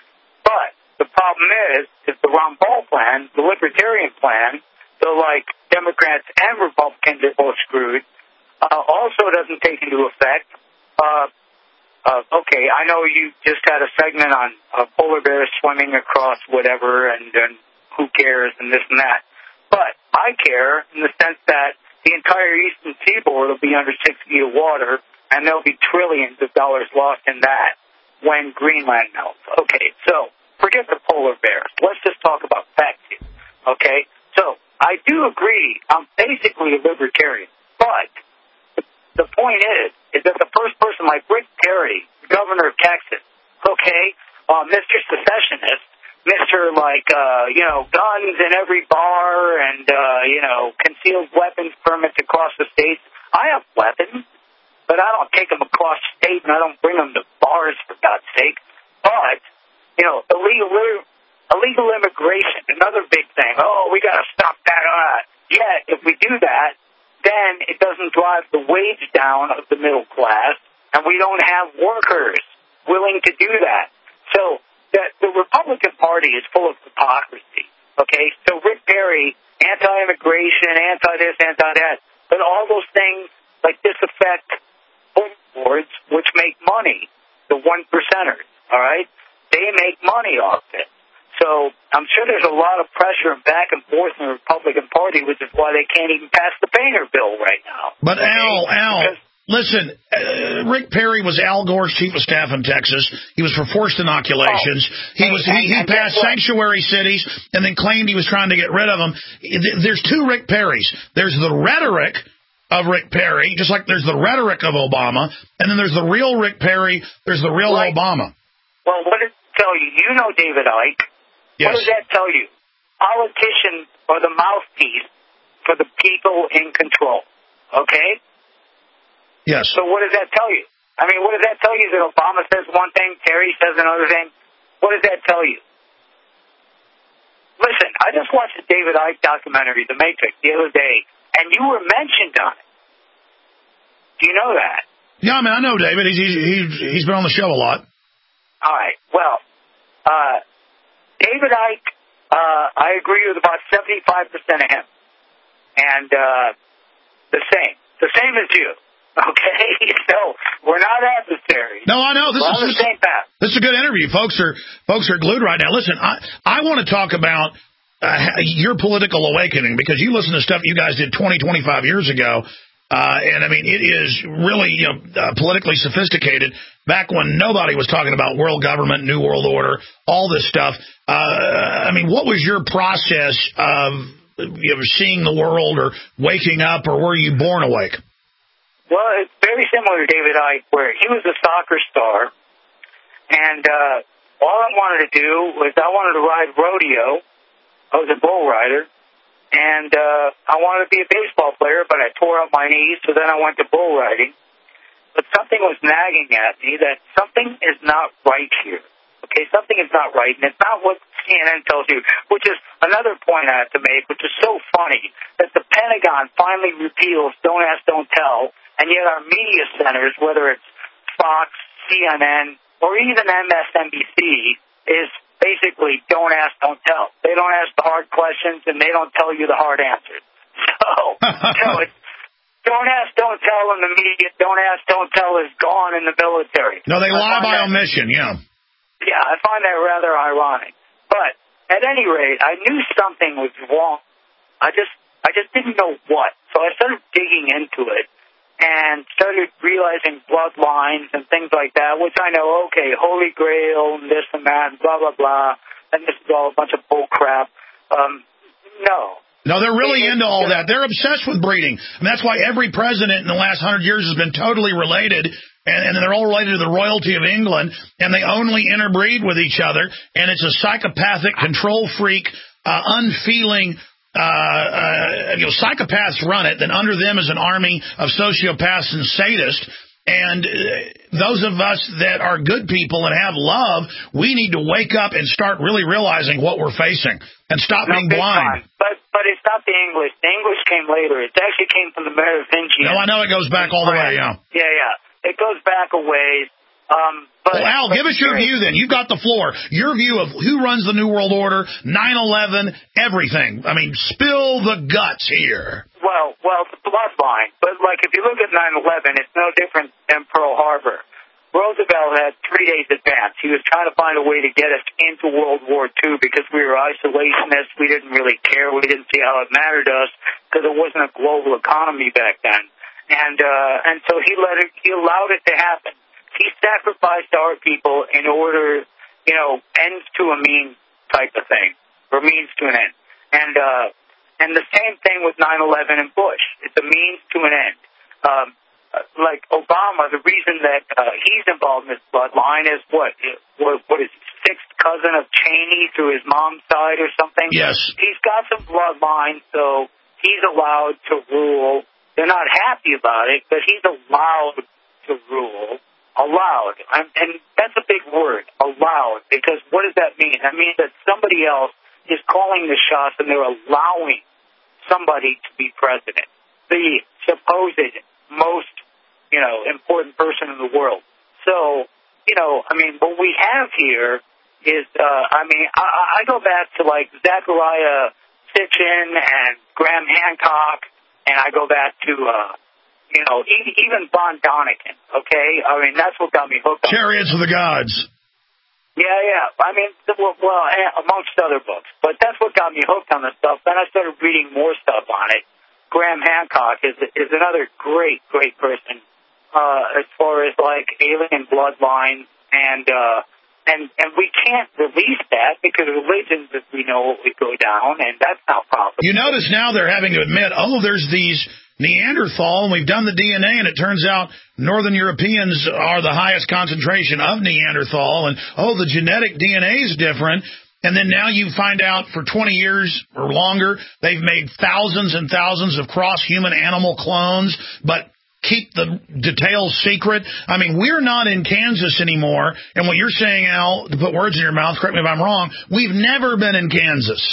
But the problem is, is the Ron Paul plan, the Libertarian plan, so like Democrats and Republicans are both screwed, uh, also doesn't take into effect... Uh, Uh, okay, I know you just had a segment on uh, polar bears swimming across whatever, and, and who cares, and this and that. But I care in the sense that the entire eastern seaboard will be under six feet of water, and there'll be trillions of dollars lost in that when Greenland melts. Okay, so forget the polar bears. Let's just talk about facts here. Okay, so I do agree. I'm basically a libertarian, but the point is, is that the first person like Rick Perry, the governor of Texas, okay, uh, Mister Secessionist, Mister like, uh, you know, guns in every bar and, uh, you know, concealed weapons permits across the states. I have weapons, but I don't take them across state and I don't bring them to bars, for God's sake. But, you know, illegal illegal immigration, another big thing. Oh, we got to stop that. Uh, yeah, if we do that, then it doesn't drive the wage down of the middle class, and we don't have workers willing to do that. So the, the Republican Party is full of hypocrisy, okay? So Rick Perry, anti-immigration, anti-this, anti-that, but all those things like disaffect boards, which make money, the one percenters, all right? They make money off it. So I'm sure there's a lot of pressure and back and forth in the Republican Party, which is why they can't even pass the Boehner bill right now.
But
okay?
Al, Al,
because,
listen, uh, Rick Perry was Al Gore's chief of staff in Texas. He was for forced inoculations. Oh, he was he, he passed sanctuary cities and then claimed he was trying to get rid of them. There's two Rick Perrys. There's the rhetoric of Rick Perry, just like there's the rhetoric of Obama, and then there's the real Rick Perry. There's the real
right.
Obama.
Well, what does it tell you? You know David Icke.
Yes.
What does that tell you? Politicians are the mouthpiece for the people in control. Okay?
Yes.
So what does that tell you? I mean, what does that tell you? That Obama says one thing, Terry says another thing? What does that tell you? Listen, I just watched the David Icke documentary, The Matrix, the other day, and you were mentioned on it. Do you know that?
Yeah, I mean, I know David. He's he's he's been on the show a lot.
All right. Well, uh, David Icke, uh, I agree with about seventy-five percent of him. And uh, the same. The same as you. Okay? So we're not adversaries.
No, I know. This
we're
is
on the same path.
This is a good interview. Folks are folks are glued right now. Listen, I, I want to talk about uh, your political awakening, because you listen to stuff you guys did twenty, twenty-five years ago. Uh, and, I mean, it is really, you know, uh, politically sophisticated. Back when nobody was talking about world government, New World Order, all this stuff. Uh, I mean, what was your process of, you know, seeing the world or waking up, or were you born awake?
Well, it's very similar to David Icke, where he was a soccer star, and uh, all I wanted to do was I wanted to ride rodeo. I was a bull rider. And uh, I wanted to be a baseball player, but I tore up my knees, so then I went to bull riding. But something was nagging at me that something is not right here. Okay, something is not right, and it's not what C N N tells you, which is another point I have to make, which is so funny, that the Pentagon finally repeals Don't Ask, Don't Tell, and yet our media centers, whether it's Fox, C N N, or even M S N B C, is basically don't ask, don't tell. They don't ask the hard questions, and they don't tell you the hard answers. So, so it's don't ask, don't tell in the media. Don't ask, don't tell is gone in the military.
No, they
I
lie by
that,
omission, yeah.
Yeah, I find that rather ironic. But at any rate, I knew something was wrong. I just, I just didn't know what. So I started digging into it and started realizing bloodlines and things like that, which I know, okay, Holy Grail and this and that and blah, blah, blah, and this is all a bunch of bull crap. Um, no.
No, they're really into all that. They're obsessed with breeding. And that's why every president in the last hundred years has been totally related, and, and they're all related to the royalty of England, and they only interbreed with each other, and it's a psychopathic, control freak, uh, unfeeling, Uh, uh, you know, psychopaths run it, then under them is an army of sociopaths and sadists, and uh, those of us that are good people and have love, we need to wake up and start really realizing what we're facing and stop
no,
being blind.
Time. But but it's not the English. The English came later. It actually came from the Merovingians.
No, I know it goes back all the way, yeah.
Yeah, yeah. It goes back a ways. Um, but,
well, Al,
but
give us your view then. You've got the floor. Your view of who runs the New World Order, nine eleven, everything. I mean, spill the guts here.
Well, well, the bloodline. But, like, if you look at nine eleven, it's no different than Pearl Harbor. Roosevelt had three days advance. He was trying to find a way to get us into World War Two because we were isolationists. We didn't really care. We didn't see how it mattered to us because it wasn't a global economy back then. And uh, and so he let it. He allowed it to happen. He sacrificed our people in order, you know, ends to a means type of thing, or means to an end. And uh, and the same thing with nine eleven and Bush. It's a means to an end. Um, like Obama, the reason that uh, he's involved in this bloodline is what? What, what is he, sixth cousin of Cheney through his mom's side or something?
Yes.
He's got some bloodline, so he's allowed to rule. They're not happy about it, but he's allowed to rule. Allowed. And, and that's a big word, allowed, because what does that mean? That means that somebody else is calling the shots and they're allowing somebody to be president. The supposed most, you know, important person in the world. So, you know, I mean, what we have here is, uh, I mean, I, I go back to, like, Zachariah Sitchin and Graham Hancock, and I go back to, uh, you know, even Von Däniken, okay? I mean, that's what got me hooked on it.
Chariots of the Gods.
Yeah, yeah. I mean, well, well, amongst other books. But that's what got me hooked on this stuff. Then I started reading more stuff on it. Graham Hancock is is another great, great person uh, as far as, like, alien bloodlines. And, uh, and, and we can't release that because religions, as we know, would go down, and that's not profitable.
You notice now they're having to admit, oh, there's these Neanderthal, and we've done the D N A, and it turns out Northern Europeans are the highest concentration of Neanderthal, and, oh, the genetic D N A is different. And then now you find out for twenty years or longer, they've made thousands and thousands of cross-human animal clones, but keep the details secret. I mean, we're not in Kansas anymore, and what you're saying, Al, to put words in your mouth, correct me if I'm wrong, we've never been in Kansas.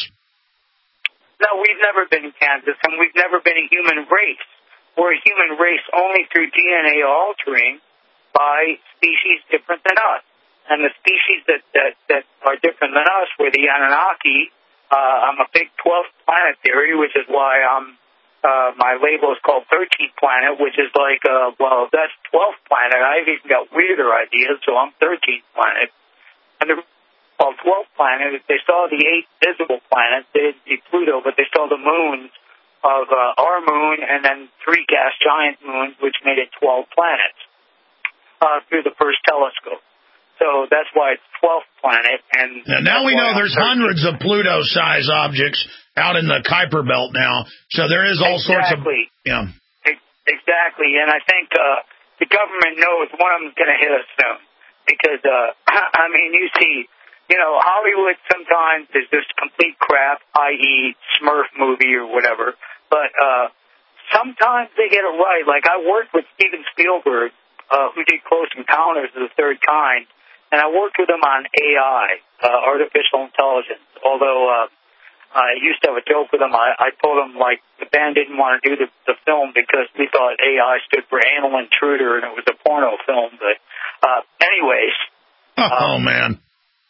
No, we've never been in Kansas, and we've never been a human race. We're a human race only through D N A altering by species different than us. And the species that, that, that are different than us were the Anunnaki. Uh, I'm a big twelfth planet theory, which is why I'm, uh, my label is called thirteenth planet, which is like, uh, well, that's twelfth planet. I've even got weirder ideas, so I'm thirteenth planet. And the called twelfth planet, they saw the eight visible planets. They didn't see Pluto, but they saw the moons of uh, our moon and then three gas giant moons, which made it twelve planets uh, through the first telescope. So that's why it's twelfth planet. And
now, now we know there's hundreds of Pluto-sized objects out in the Kuiper Belt now. So there is all
exactly.
sorts of... Yeah.
Exactly. And I think uh, the government knows one of them's going to hit us soon. Because, uh, I mean, you see... You know, Hollywood sometimes is just complete crap, that is. Smurf movie or whatever. But uh, sometimes they get it right. Like, I worked with Steven Spielberg, uh, who did Close Encounters of the Third Kind, and I worked with him on A I, uh, artificial intelligence. Although uh, I used to have a joke with him. I, I told him, like, the band didn't want to do the, the film because we thought A I stood for Anal Intruder, and it was a porno film. But uh, anyways.
Oh, um, man.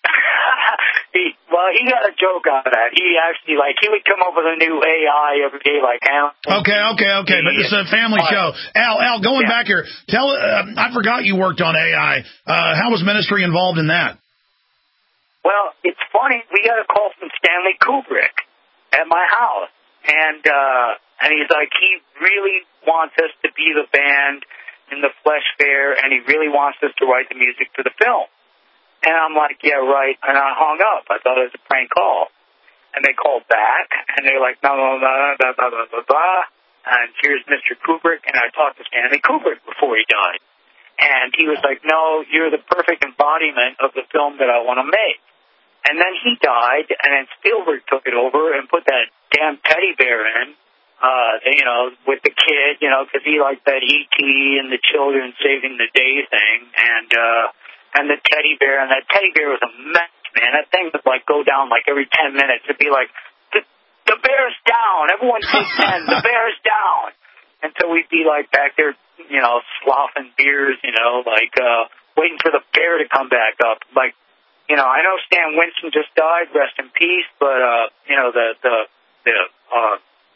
he, well, he got a joke out of that. He actually, like, he would come up with a new A I every day, like, Al.
Okay, okay, okay, but it's a family uh, show. Al, Al, going yeah. back here, tell, uh, I forgot you worked on A I. Uh, how was Ministry involved in that?
Well, it's funny. We got a call from Stanley Kubrick at my house, and, uh, and he's like, he really wants us to be the band in the Flesh Fair, and he really wants us to write the music for the film. And I'm like, yeah, right. And I hung up. I thought it was a prank call. And they called back, and they're like, no, no, no, blah, blah, blah, blah, blah. And here's Mister Kubrick. And I talked to Stanley Kubrick before he died. And he was like, no, you're the perfect embodiment of the film that I want to make. And then he died, and then Spielberg took it over and put that damn teddy bear in. uh, you know, with the kid, you know, because he liked that E T and the children saving the day thing, and uh, and the teddy bear, and that teddy bear was a mess, man. That thing would like go down like every ten minutes. It'd be like, the, the bear's down. Everyone take ten. The bear's down. And so we'd be like back there, you know, sloughing beers, you know, like uh, waiting for the bear to come back up. Like, you know, I know Stan Winston just died, rest in peace, but uh, you know, the the the uh,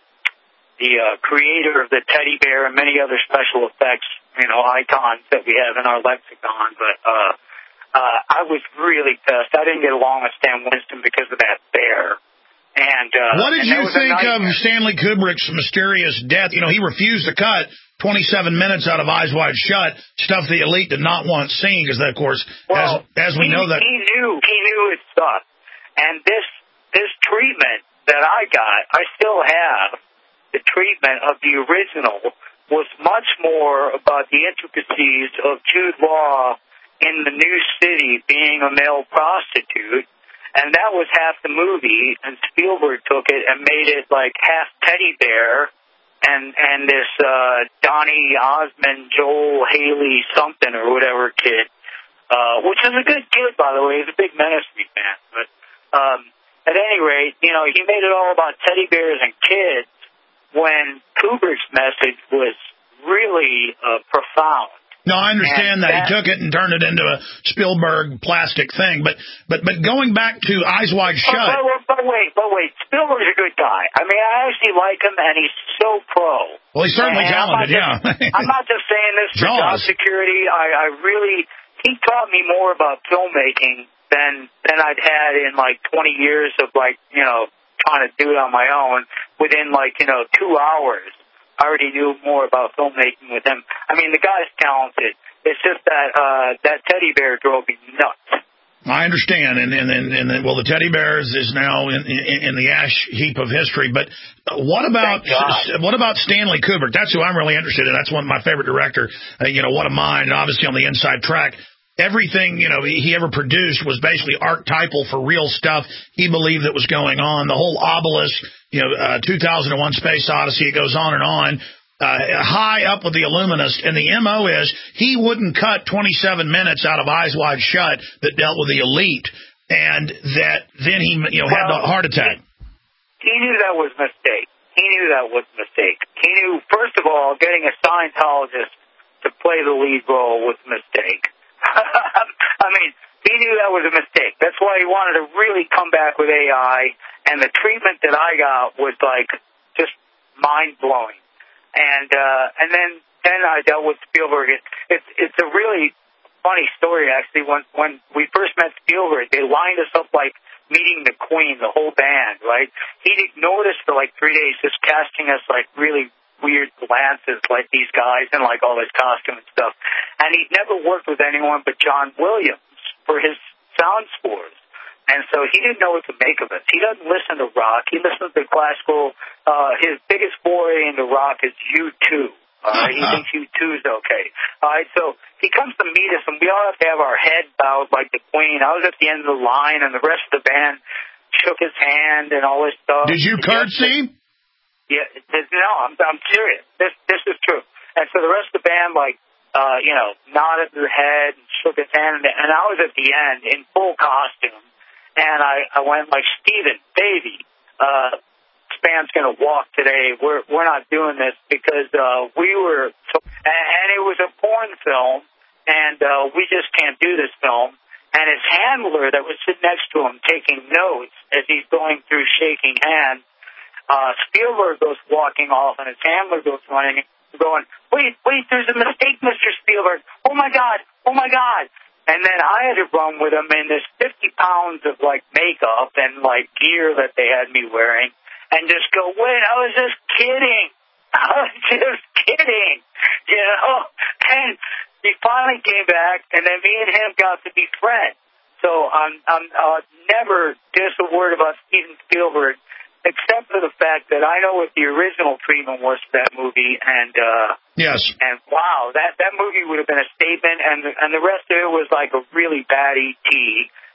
the uh, creator of the teddy bear and many other special effects, you know, icons that we have in our lexicon. But uh, uh, I was really pissed. I didn't get along with Stan Winston because of that bear. And uh,
what did
and
you think of Stanley Kubrick's mysterious death? You know, he refused to cut twenty-seven minutes out of Eyes Wide Shut, stuff the elite did not want seen, because, of course,
well,
as, as we
he,
know that...
He knew, he knew his stuff. And this this treatment that I got, I still have, the treatment of the original, was much more about the intricacies of Jude Law in the new city being a male prostitute. And that was half the movie, and Spielberg took it and made it like half teddy bear and and this uh, Donny Osmond, Joel Haley something or whatever kid, uh, which is a good kid, by the way. He's a big Menace fan. But um, at any rate, you know, he made it all about teddy bears and kids when Kubrick's message was really uh, profound.
No, I understand that.
that.
He took it and turned it into a Spielberg plastic thing. But but but going back to Eyes Wide Shut.
But, but, but wait, but wait. Spielberg's a good guy. I mean, I actually like him, and he's so pro.
Well, he's certainly and talented,
I'm
yeah.
Just, I'm not just saying this for job security. I, I really, he taught me more about filmmaking than than I'd had in like twenty years of like, you know, trying to do it on my own within like, you know, two hours. I already knew more about filmmaking with him. I mean, the guy's talented. It's just that uh, that teddy bear drove me nuts.
I understand, and and and, and well, the teddy bear is, is now in, in in the ash heap of history. But what about what about Stanley Kubrick? That's who I'm really interested in. That's one of my favorite director. Uh, you know, what a mind, and obviously on the inside track. Everything, you know, he ever produced was basically archetypal for real stuff he believed that was going on. The whole obelisk, you know, uh, two thousand one Space Odyssey, it goes on and on. Uh, high up with the Illuminist, and the M O is he wouldn't cut twenty-seven minutes out of Eyes Wide Shut that dealt with the elite, and that then he, you know, well, had the heart attack.
He, he knew that was a mistake. He knew that was a mistake. He knew, first of all, getting a Scientologist to play the lead role was a mistake. I mean, he knew that was a mistake. That's why he wanted to really come back with A I, and the treatment that I got was like just mind-blowing. And uh, and then then I dealt with Spielberg. It, it's it's a really funny story, actually. When when we first met Spielberg, they lined us up like meeting the Queen, the whole band, right? He'd ignored us for like three days, just casting us like really weird glances like these guys and like all this costume and stuff. And he'd never worked with anyone but John Williams for his sound scores. And so he didn't know what to make of us. He doesn't listen to rock. He listens to classical. Uh, his biggest foray into rock is U two. Uh, he thinks U two is okay. All right, so he comes to meet us, and we all have to have our head bowed like the Queen. I was at the end of the line, and the rest of the band shook his hand and all this stuff.
Did you curtsy?
Yeah, no, I'm I'm serious. This this is true. And so the rest of the band, like, uh, you know, nodded their head and shook his hand, and I was at the end in full costume, and I, I went like, Steven, baby, uh, Span's gonna walk today. We're we're not doing this because uh, we were, so, and it was a porn film, and uh, we just can't do this film. And his handler that was sitting next to him taking notes as he's going through shaking hands. Uh, Spielberg goes walking off, and his handler goes running, going, wait, wait, there's a mistake, Mister Spielberg. Oh, my God, oh, my God. And then I had to run with him in this fifty pounds of, like, makeup and, like, gear that they had me wearing, and just go, wait, I was just kidding. I was just kidding, you know? And he finally came back, and then me and him got to be friends. So I'm, I'm uh, never diss a word about Steven Spielberg, except for the fact that I know what the original treatment was for that movie, and uh,
yes,
and wow, that that movie would have been a statement, and the, and the rest of it was like a really bad E T.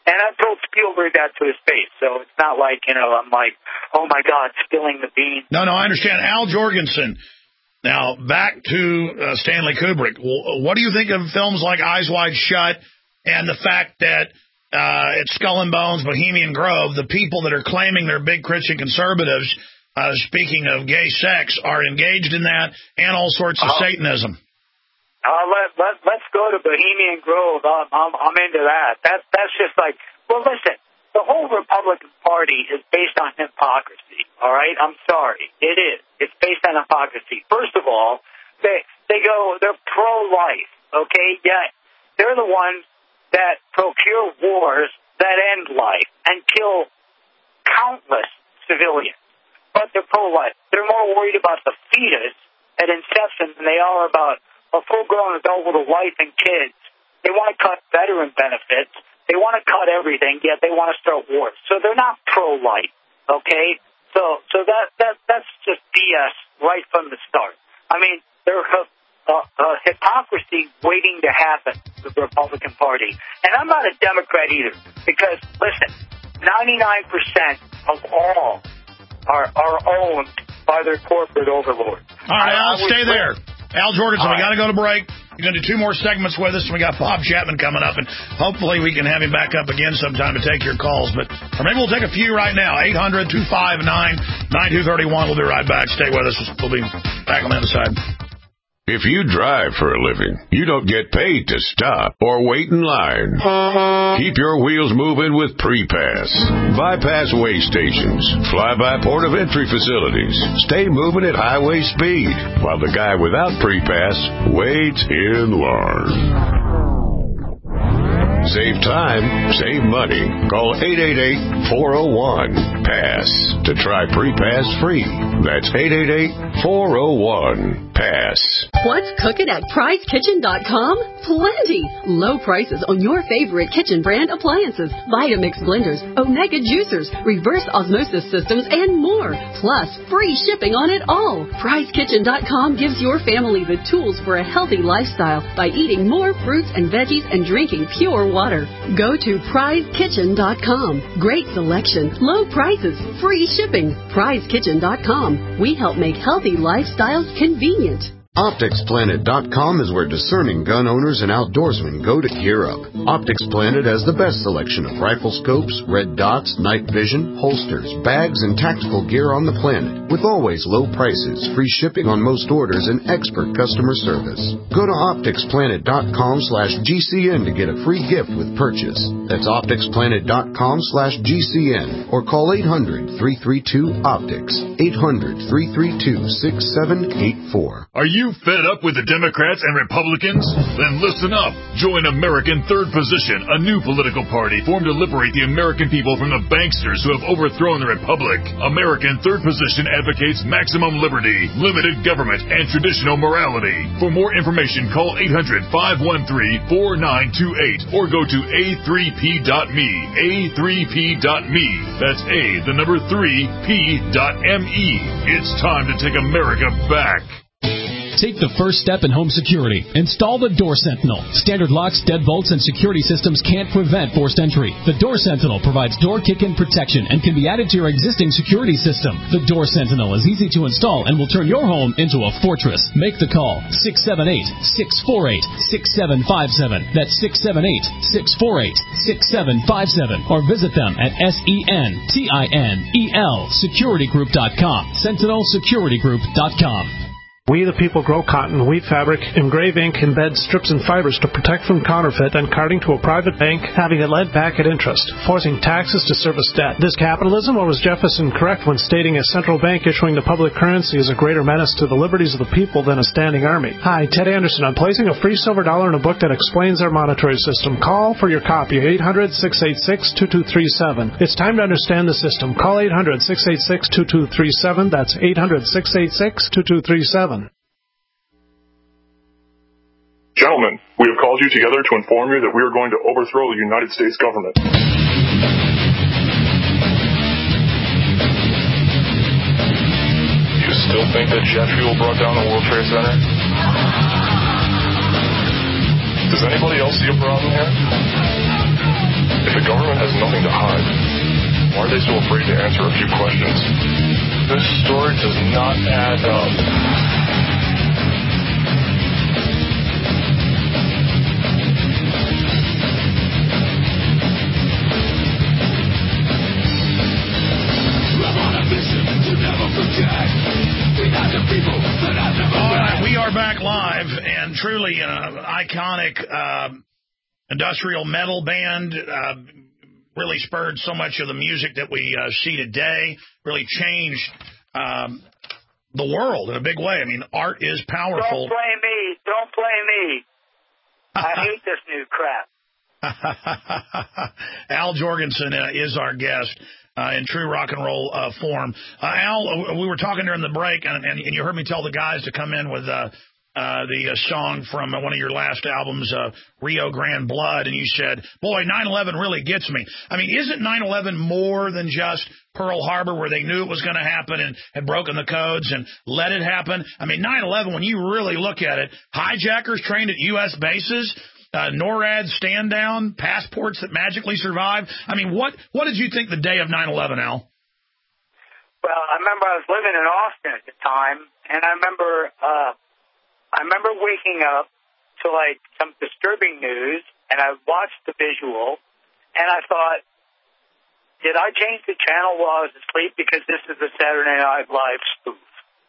And I told Spielberg that to his face, so it's not like, you know, I'm like, oh, my God, spilling the beans.
No, no, I understand. Al Jorgensen. Now, back to uh, Stanley Kubrick. What do you think of films like Eyes Wide Shut and the fact that uh, at Skull and Bones, Bohemian Grove, the people that are claiming they're big Christian conservatives, uh, speaking of gay sex, are engaged in that and all sorts of uh, Satanism?
Uh, let, let, let's go to Bohemian Grove. I'm, I'm, I'm into that. that. That's just like, well, listen, the whole Republican Party is based on hypocrisy, all right? I'm sorry. It is. It's based on hypocrisy. First of all, they they go, they're pro-life, okay? Yeah, they're the ones that procure wars that end life and kill countless civilians. But they're pro-life. They're more worried about the fetus at inception than they are about a full-grown adult with a wife and kids. They want to cut veteran benefits. They want to cut everything, yet they want to start wars. So they're not pro-life, okay? So so that, that that's just B S right from the start. I mean, they're a, a, a hypocrisy waiting to happen with the Republican Party. And I'm not a Democrat either, because, listen, ninety-nine percent of all are, are owned by their corporate overlords.
All right, Al, stay there. Al Jorgensen, we got to go to break. You're going to do two more segments with us, and we got Bob Chapman coming up, and hopefully we can have him back up again sometime to take your calls. But or maybe we'll take a few right now. eight hundred, two five nine, nine two three one. We'll be right back. Stay with us. We'll be back on the other side.
If you drive for a living, you don't get paid to stop or wait in line. Keep your wheels moving with Pre-Pass. Bypass weigh stations, fly-by port of entry facilities. Stay moving at highway speed while the guy without Pre-Pass waits in line. Save time, save money. Call eight eight eight, four oh one, PASS to try Pre-Pass free. That's eight eight eight, four oh one, PASS.
What's cooking at prize kitchen dot com? Plenty! Low prices on your favorite kitchen brand appliances, Vitamix blenders, Omega juicers, reverse osmosis systems, and more. Plus, free shipping on it all. prize kitchen dot com gives your family the tools for a healthy lifestyle by eating more fruits and veggies and drinking pure water. Go to prize kitchen dot com. Great selection, low prices, free shipping. prize kitchen dot com. We help make healthy lifestyles convenient.
Optics Planet dot com is where discerning gun owners and outdoorsmen go to gear up. Optics Planet has the best selection of rifle scopes, red dots, night vision, holsters, bags, and tactical gear on the planet, with always low prices, free shipping on most orders, and expert customer service. Go to Optics Planet dot com slash G C N to get a free gift with purchase. That's Optics Planet dot com slash G C N or call eight hundred, three three two, OPTICS, eight hundred, three three two, six seven eight four.
Are you fed up with the Democrats and Republicans? Then listen up. Join American Third Position, a new political party formed to liberate the American people from the banksters who have overthrown the Republic. American Third Position advocates maximum liberty, limited government, and traditional morality. For more information, call eight hundred, five one three, four nine two eight or go to A three P dot me. A three P dot me. That's A, the number three, P dot M E. It's time to take America back.
Take the first step in home security. Install the Door Sentinel. Standard locks, deadbolts, and security systems can't prevent forced entry. The Door Sentinel provides door kick-in protection and can be added to your existing security system. The Door Sentinel is easy to install and will turn your home into a fortress. Make the call. six seven eight, six four eight, six seven five seven. That's six seven eight, six four eight, six seven five seven. Or visit them at S E N T I N E L security group dot com. sentinel security group dot com.
We the people grow cotton, weave fabric, engrave ink, embed strips and fibers to protect from counterfeit and carting to a private bank, having it led back at interest, forcing taxes to service debt. This capitalism, or was Jefferson correct when stating a central bank issuing the public currency is a greater menace to the liberties of the people than a standing army? Hi, Ted Anderson. I'm placing a free silver dollar in a book that explains our monetary system. Call for your copy, eight hundred, six eight six, two two three seven. It's time to understand the system. Call eight hundred, six eight six, two two three seven. That's eight hundred, six eight six, two two three seven.
Gentlemen, we have called you together to inform you that we are going to overthrow the United States government. You still think that jet fuel brought down the World Trade Center? Does anybody else see a problem here? If the government has nothing to hide, why are they so afraid to answer a few questions? This story does not add up.
All right, we are back live, and truly an uh, iconic uh, industrial metal band. Uh, really spurred so much of the music that we uh, see today. Really changed um, the world in a big way. I mean, art is powerful.
Don't play me. Don't play me. I hate this new crap.
Al Jourgensen uh, is our guest. Uh, in true rock and roll uh, form. Uh, Al, we were talking during the break, and, and, and you heard me tell the guys to come in with uh, uh, the uh, song from uh, one of your last albums, uh, Rio Grande Blood, and you said, boy, nine eleven really gets me. I mean, isn't nine eleven more than just Pearl Harbor, where they knew it was going to happen and had broken the codes and let it happen? I mean, nine eleven, when you really look at it, hijackers trained at U S bases, Uh, NORAD stand-down, passports that magically survive. I mean, what what did you think the day of nine eleven, Al?
Well, I remember I was living in Austin at the time, and I remember uh, I remember waking up to, like, some disturbing news, and I watched the visual, and I thought, did I change the channel while I was asleep? Because this is a Saturday Night Live spoof.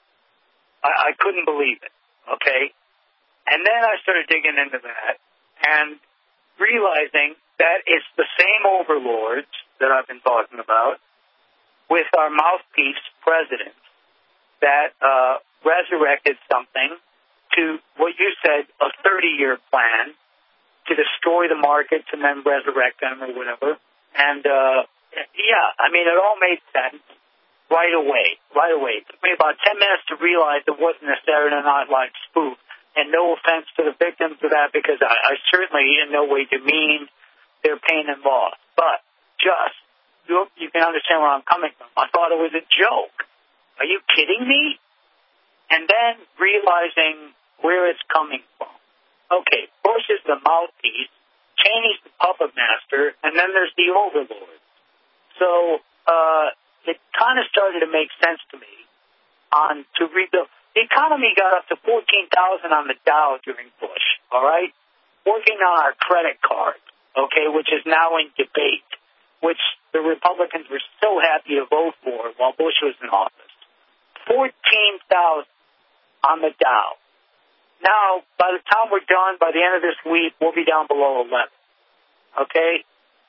I, I couldn't believe it, okay? And then I started digging into that, and realizing that it's the same overlords that I've been talking about with our mouthpiece president that uh, resurrected something to what you said, a thirty-year plan to destroy the markets and then resurrect them or whatever. And, uh, yeah, I mean, it all made sense right away, right away. It took me about ten minutes to realize it wasn't a Saturday Night Live spoof. And no offense to the victims of that, because I, I certainly in no way demean their pain and loss. But just, you, you can understand where I'm coming from. I thought it was a joke. Are you kidding me? And then realizing where it's coming from. Okay, Bush is the mouthpiece, Cheney's the puppet master, and then there's the overlord. So uh, it kind of started to make sense to me on to rebuild. The economy got up to fourteen thousand on the Dow during Bush, all right? Working on our credit card, okay, which is now in debate, which the Republicans were so happy to vote for while Bush was in office. fourteen thousand on the Dow. Now, by the time we're done, by the end of this week, we'll be down below eleven, okay?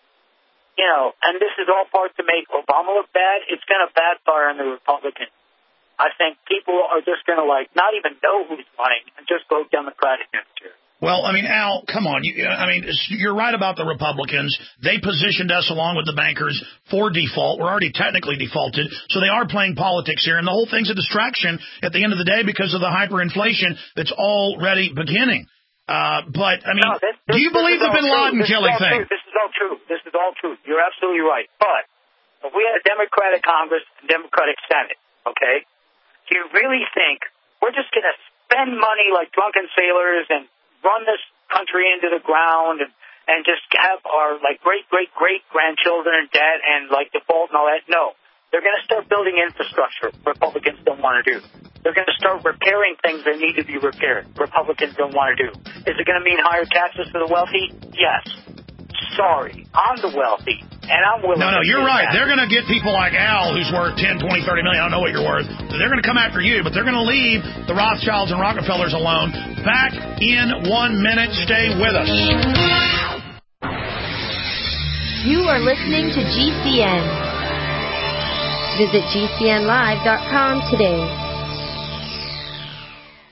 You know, and this is all part to make Obama look bad. It's going to backfire on the Republicans. I think people are just going to, like, not even know who's running and just vote Democratic next year.
Well, I mean, Al, come on. You, I mean, you're right about the Republicans. They positioned us along with the bankers for default. We're already technically defaulted, so they are playing politics here. And the whole thing's a distraction at the end of the day because of the hyperinflation that's already beginning. Uh, but, I mean,
no, this, this,
do you believe the Bin Laden killing thing?
This is all true. This is all true. You're absolutely right. But if we had a Democratic Congress and Democratic Senate, okay, do you really think we're just going to spend money like drunken sailors and run this country into the ground and, and just have our, like, great-great-great-grandchildren in debt and, like, default and all that? No. They're going to start building infrastructure Republicans don't want to do. They're going to start repairing things that need to be repaired Republicans don't want to do. Is it going to mean higher taxes for the wealthy? Yes. Sorry. I'm the wealthy. And I'm willing
no, no,
to
you're right.
That.
They're going to get people like Al, who's worth ten, twenty, thirty million. I don't know what you're worth. They're going to come after you, but they're going to leave the Rothschilds and Rockefellers alone. Back in one minute. Stay with us.
You are listening to G C N. Visit G C N live dot com today.